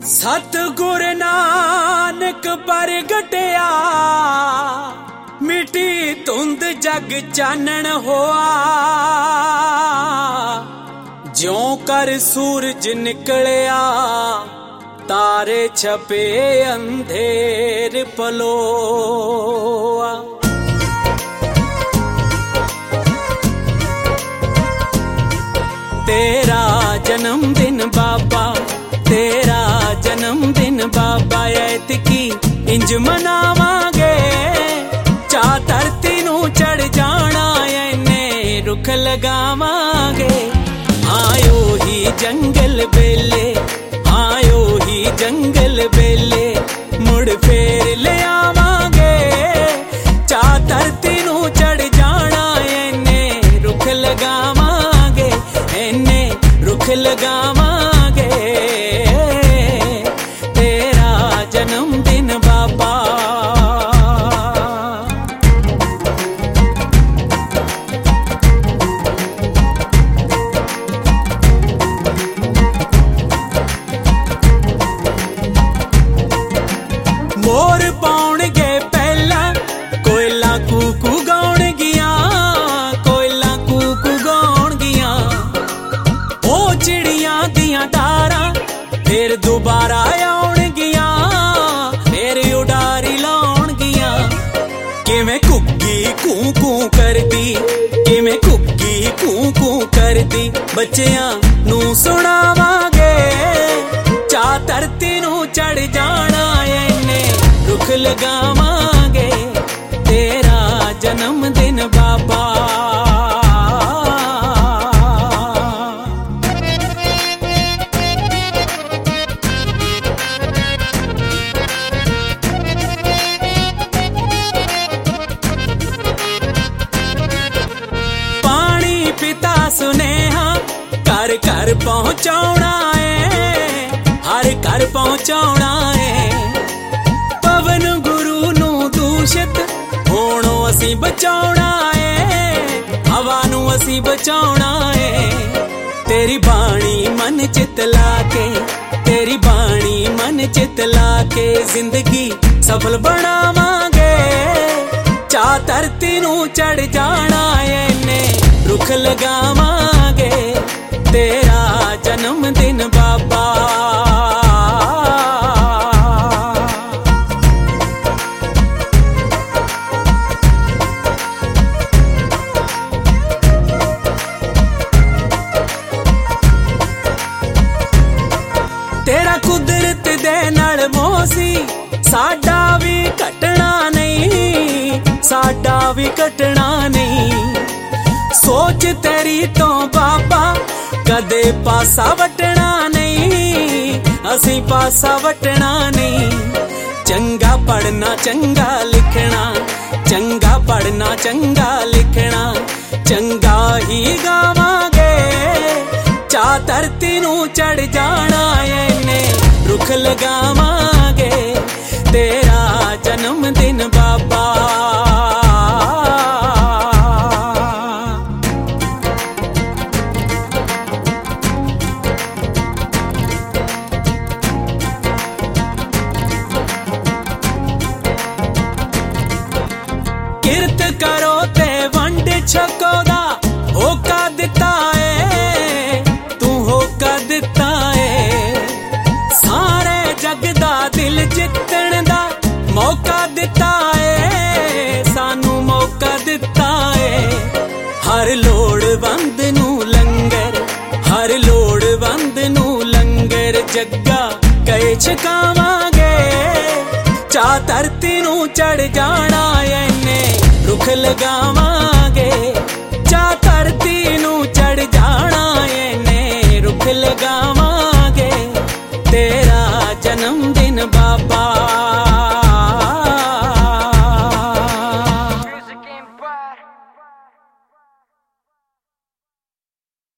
सतगुर नानक प्रगटिया मिटी धुंद जग चानन होआ। ज्यों कर सूरज निकलिया तारे छपे अंधेर पलोआ। तेरा जन्मदिन बाबा, तेरा जन्मदिन बाबा, ऐतकी इंज मनावांगे। चा धरती नू चढ़ जाना एने रुख लगावांगे। आयो ही जंगल बेले, आयो ही जंगल बेले, मुड़ फेर ले आवांगे। चा धरती नू चढ़ जाना एने रुख लगावांगे, एने रुख लगावांगे। तेरा जन्मदिन बाबा, मोर पाउणगे पहला कोयला कूकू गाउण गिया, कोयला कूकू गाउण गिया। ओ चिड़ियां दियां तारां फिर दोबारा आउण गिया, फिर उडारी लाउण गिया। किवें कुक्की कूं कूं करदी, किवें कुक्की कूं कूं करदी, बच्चियां नू सुणावांगे। चा धरती नू चढ़ जाना एने रुख लगावांगे। तेरा जन्मदिन बाबा, पानी पिता सुनेहा घर घर पहुंचाउणा है, हर घर पहुंचाउणा है। पवन गुरु नू दूषित होणों असी बचाउणा है, हवा नू असी बचाउणा है। तेरी बाणी मन चित लाके, तेरी बाणी मन चित लाके, जिंदगी सफल बनावांगे। चा धरती नू चढ़ जाना एने रुख लगावांगे। तेरा जन्मदिन बाबा, तेरा कुदरत दे नाल मोसी, साडा भी कटना नहीं, साडा भी कटना नहीं। सोच तेरी तो बाबा कदे पासा वटना नहीं, असी पासा वटना नहीं। चंगा पढ़ना चंगा लिखना, चंगा पढ़ना चंगा लिखना, चंगा ही गावांगे। चा धरती नू चढ़ जाना एने रुख लगावांगे। तेरा जन्मदिन बाबा, किरत करो ते वंड छको दा होका दिता है, तू होका दिता है। सारे जग दा दिल जितण दा मौका दिता है, सानू मौका दिता है। हर लोड़वंद नू लंगर, हर लोड़वंद नू लंगर, जग्गा कई छकावांगे। चा धरती नू चढ़ जाना एने रुख लगावांगे। चा धरती नू चढ़ जाना एने रुख लगावांगे। तेरा जन्मदिन बाबा।